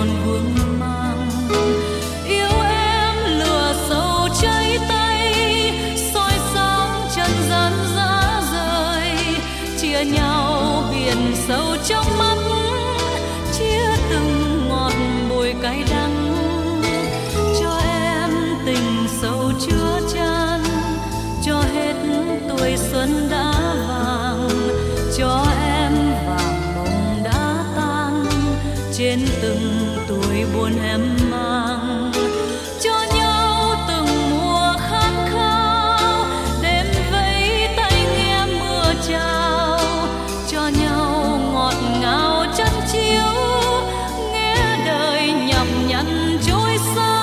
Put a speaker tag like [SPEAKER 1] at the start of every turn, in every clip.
[SPEAKER 1] còn vương mang. Yêu em lửa sầu cháy tay, soi sáng trần gian giá rời, chia nhau biển sâu trong mắt, chia từng ngọt bùi cay đắng. Cho em tình sâu chứa chan, cho hết tuổi xuân đã vàng, cho em vàng mộng đã tan trên từng tuổi buồn em mang. Cho nhau từng mùa khát khao, đêm vẫy tay nghe mưa chào, cho nhau ngọt ngào chân chiếu, nghe đời nhọc nhằn trôi xa.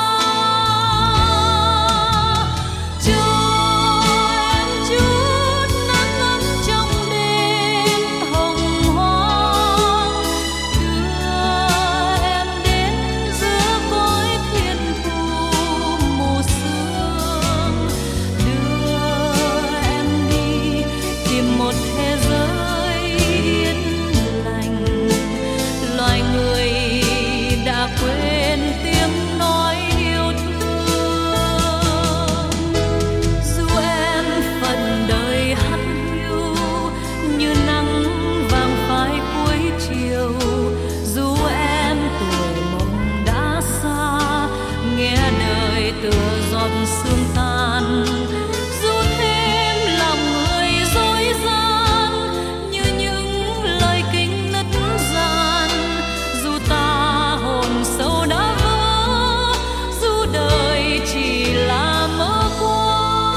[SPEAKER 1] Quên tiếng nói yêu thương, dù em phận đời hắt hiu như nắng vàng phai cuối chiều, dù em tuổi mộng đã xa, nghe đời tựa giọt sương tan, dù thêm lòng người dối gian như những lời kinh nứt gian, dù ta sâu đã vỡ, dù đời chỉ là mơ qua.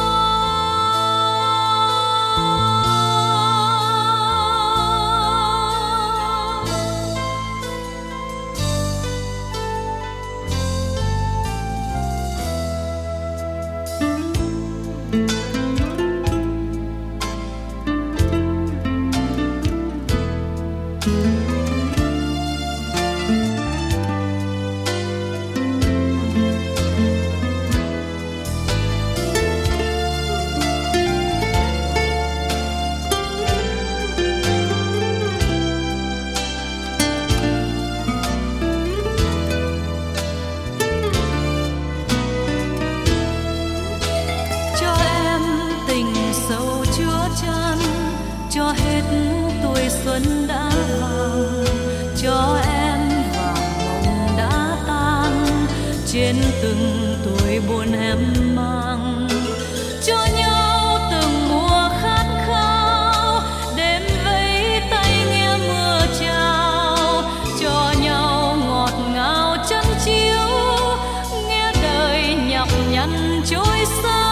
[SPEAKER 1] Cho hết tuổi xuân đã vàng, cho em vàng mộng đã tan trên từng tuổi buồn em mang. Cho nhau từng mùa khát khao, đêm vẫy tay nghe mưa chào, cho nhau ngọt ngào chân chiếu, nghe đời nhọc nhằn trôi xa.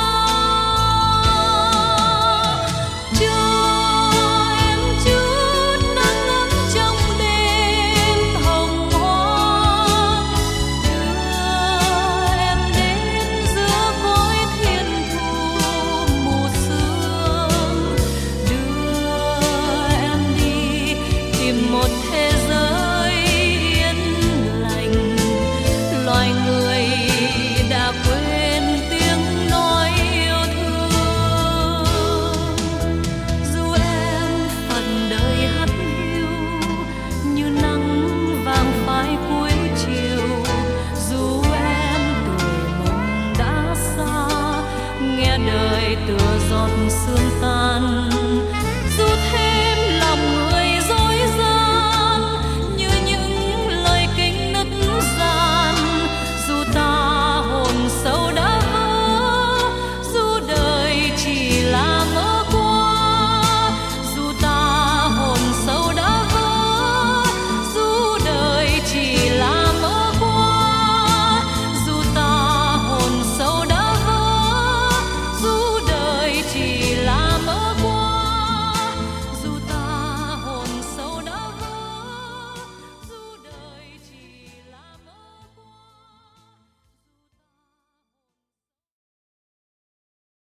[SPEAKER 1] Một